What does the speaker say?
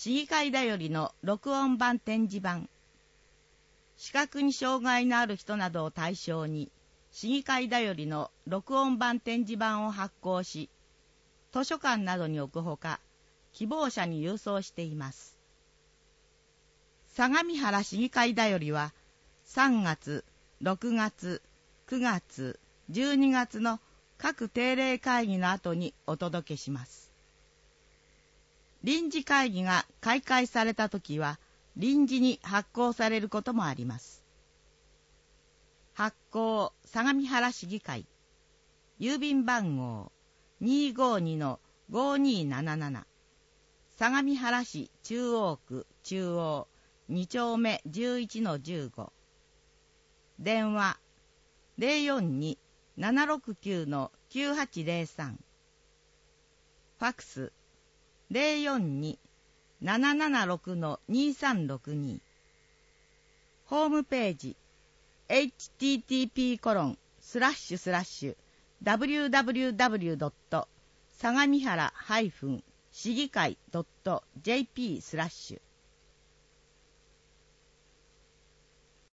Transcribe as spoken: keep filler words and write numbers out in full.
市議会だよりの録音版展示版。視覚に障害のある人などを対象に、市議会だよりの録音版展示版を発行し、図書館などに置くほか、希望者に郵送しています。相模原市議会だよりは、さんがつ、ろくがつ、くがつ、じゅうにがつの各定例会議の後にお届けします。臨時会議が開会されたときは、臨時に発行されることもあります。発行相模原市議会、郵便番号 にーごーにのごーにーなななな、相模原市中央区中央に丁目 じゅういちのじゅうご、電話 ゼロよんに ななろくきゅうのきゅうはちゼロさん、ファクス ゼロよんに ななななろくのにさんろくに、ホームページ エイチティーティーピーコロンスラッシュスラッシュダブリューダブリューダブリュードット相模原市議会 ドットジェーピー スラッシュ